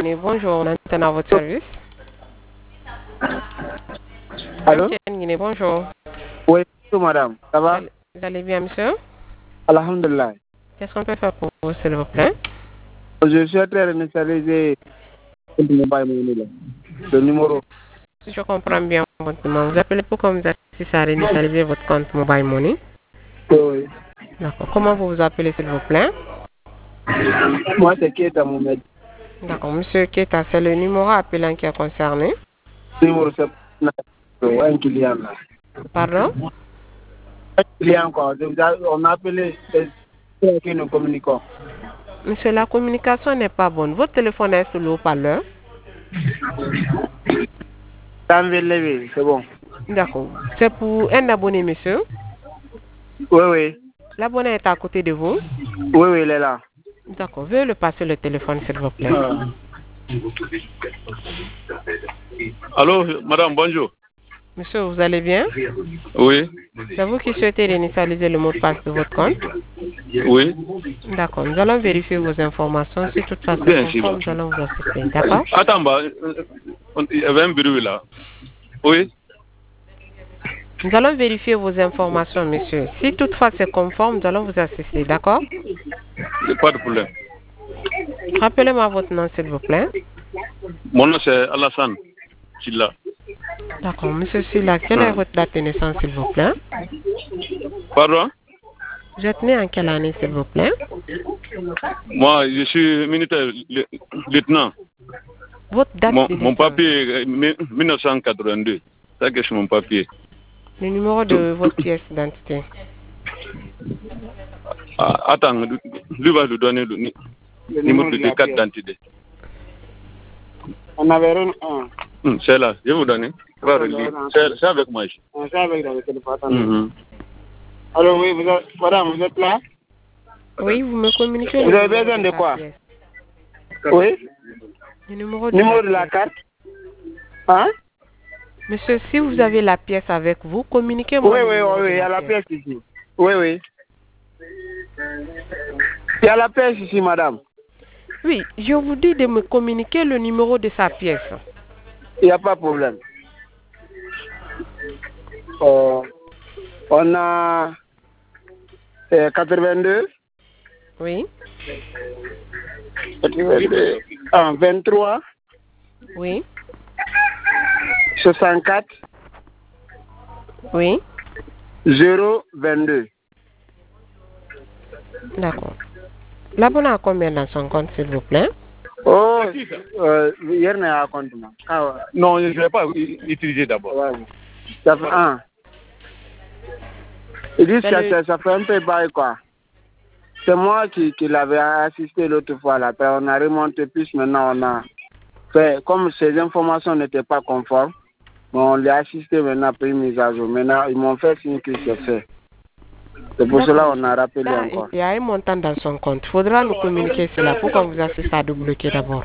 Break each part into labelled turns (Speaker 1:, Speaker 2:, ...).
Speaker 1: Guinée, bonjour, on est à votre service.
Speaker 2: Allô?
Speaker 1: MTN Guinée, bonjour.
Speaker 2: Oui, bonjour madame. Ça va?
Speaker 1: Vous allez bien, monsieur?
Speaker 2: Alhamdulillah.
Speaker 1: Qu'est-ce qu'on peut faire pour vous, s'il vous plaît?
Speaker 2: Je souhaiterais réinitialiser le mobile money là. Le numéro.
Speaker 1: Si je comprends bien votre demande, vous appelez pour qu'on vous assiste à réinitialiser votre compte Mobile Money.
Speaker 2: Oui.
Speaker 1: D'accord. Comment vous vous appelez, s'il vous plaît?
Speaker 2: Moi, c'est Keita Mohamed.
Speaker 1: D'accord. Monsieur Keta, c'est le numéro appelant qui est concerné.
Speaker 2: Numéro, c'est un client là.
Speaker 1: Pardon?
Speaker 2: Un client quoi. On a appelé, c'est que nous communiquons.
Speaker 1: Monsieur, la communication n'est pas bonne. Votre téléphone est sur le haut-parleur.
Speaker 2: Ça me lever, c'est bon.
Speaker 1: D'accord. C'est pour un abonné, monsieur.
Speaker 2: Oui, oui.
Speaker 1: L'abonné est à côté de vous.
Speaker 2: Oui, oui, il est là.
Speaker 1: D'accord. Veuillez le passer le téléphone, s'il vous plaît.
Speaker 3: Allô, madame, bonjour.
Speaker 1: Monsieur, vous allez bien?
Speaker 3: Oui,
Speaker 1: C'est vous qui souhaitez réinitialiser le mot de passe de votre compte?
Speaker 3: oui.
Speaker 1: D'accord. Nous allons vérifier vos informations. Si toutefois c'est
Speaker 3: Bien
Speaker 1: conforme,
Speaker 3: sûr.
Speaker 1: nous allons vous assister. D'accord?
Speaker 3: Attends, il y avait un bruit là. Oui,
Speaker 1: Nous allons vérifier vos informations, monsieur. Si toutefois c'est conforme, nous allons vous assister. D'accord?
Speaker 3: pas de problème.
Speaker 1: Rappelez-moi votre nom, s'il vous plaît.
Speaker 3: Mon nom c'est Alassane Chilla.
Speaker 1: D'accord. Monsieur Silla, quelle est votre date de naissance, s'il vous plaît?
Speaker 3: Pardon?
Speaker 1: Vous êtes né en quelle année, s'il vous plaît?
Speaker 3: Moi, je suis militaire lieutenant.
Speaker 1: Votre date de
Speaker 3: Mon
Speaker 1: naissance.
Speaker 3: papier est 1982. Ça que c'est mon papier.
Speaker 1: Le numéro de votre pièce d'identité.
Speaker 3: Ah, attends, lui va lui donner le numéro de carte d'identité.
Speaker 2: On avait un.
Speaker 3: C'est là, je vais vous donner. C'est avec moi ici.
Speaker 2: C'est avec le téléphone. Alors oui, madame, vous êtes là?
Speaker 1: Oui, vous me communiquez.
Speaker 2: Vous avez besoin de quoi? Oui?
Speaker 1: Le numéro
Speaker 2: de la carte? Hein?
Speaker 1: Monsieur, si vous avez la pièce avec vous, communiquez-moi.
Speaker 2: Oui, il y a la pièce ici. Oui, oui. Il y a la pièce ici, madame.
Speaker 1: Oui, je vous dis de me communiquer le numéro de sa pièce.
Speaker 2: Il n'y a pas de problème. On a 82.
Speaker 1: Oui.
Speaker 2: 82. 23.
Speaker 1: Oui.
Speaker 2: 64.
Speaker 1: Oui.
Speaker 2: 022.
Speaker 1: D'accord. L'abonné a combien dans son compte, s'il vous plaît?
Speaker 2: Oh, hier n'est à compte.
Speaker 3: Non, je ne vais pas utiliser d'abord.
Speaker 2: Ouais. Ça fait un. Il dit que ça fait un peu bail, quoi. C'est moi qui l'avais assisté l'autre fois, là. Après, on a remonté plus, maintenant on a fait, comme ces informations n'étaient pas conformes, on l'a assisté maintenant après une mise à jour. Maintenant, ils m'ont fait signe que c'est fait. C'est pour cela qu'on a rappelé encore.
Speaker 1: Il y a un montant dans son compte. Il faudra nous communiquer cela pour qu'on vous assiste à débloquer d'abord.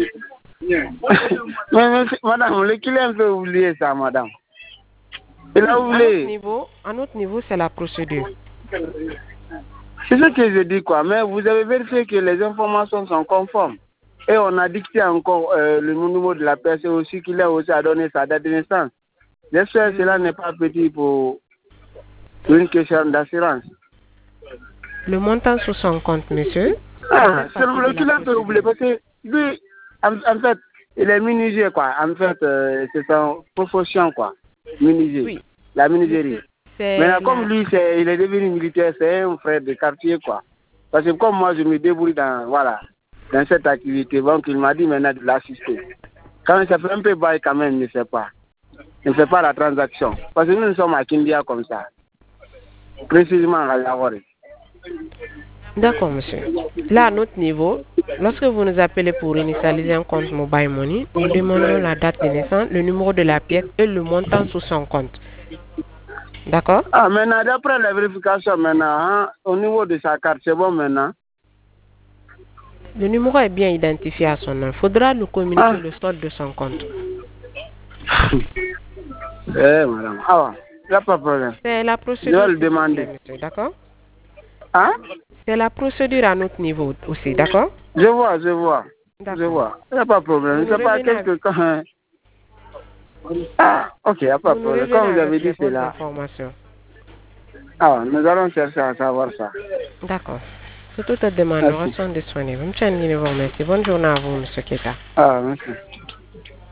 Speaker 2: mais, madame, le client peut oublier ça, madame. Il a oublié.
Speaker 1: À notre niveau, c'est la procédure.
Speaker 2: C'est ce que je dis, quoi. Mais vous avez vérifié que les informations sont conformes. Et on a dicté encore le numéro de la personne aussi, qu'il a aussi à donner sa date de naissance. J'espère que cela n'est pas petit pour une question d'assurance.
Speaker 1: Le montant sur son compte, monsieur?
Speaker 2: Ah, c'est le client peut oublier parce que lui, en fait, il est menuisier, quoi. En fait, c'est son profession, quoi. Menuisier. Oui. La menuiserie. Maintenant, comme lui, il est devenu militaire, c'est un frère de quartier, quoi. Parce que comme moi, je me débrouille dans cette activité, donc il m'a dit maintenant de l'assister. Quand ça fait un peu bail, quand même, il ne sait pas. Il ne fait pas la transaction. Parce que nous sommes à Kindia comme ça. Précisément à Lahore.
Speaker 1: D'accord, monsieur. Là, à notre niveau, lorsque vous nous appelez pour initialiser un compte Mobile Money, nous demandons la date de naissance, le numéro de la pièce et le montant sur son compte. D'accord?
Speaker 2: Ah, maintenant, d'après la vérification, maintenant, hein, au niveau de sa carte, c'est bon maintenant?
Speaker 1: Le numéro est bien identifié à son nom. Il faudra nous communiquer le solde de son compte.
Speaker 2: Madame. Ah, il n'y a pas de problème.
Speaker 1: C'est la procédure.
Speaker 2: Je vais le demander.
Speaker 1: Monsieur, d'accord?
Speaker 2: Hein?
Speaker 1: C'est la procédure à notre niveau aussi, d'accord?
Speaker 2: Je vois. Je vois. Il n'y a pas de problème. C'est pas quelque temps. Ah, ok, il n'y a pas de problème. Comme vous avez dit, c'est là. Ah, nous allons chercher à savoir ça.
Speaker 1: D'accord. C'est toute demande. Nous restons disponibles. Merci. Bonne journée à vous, M. Keta.
Speaker 2: Ah, merci.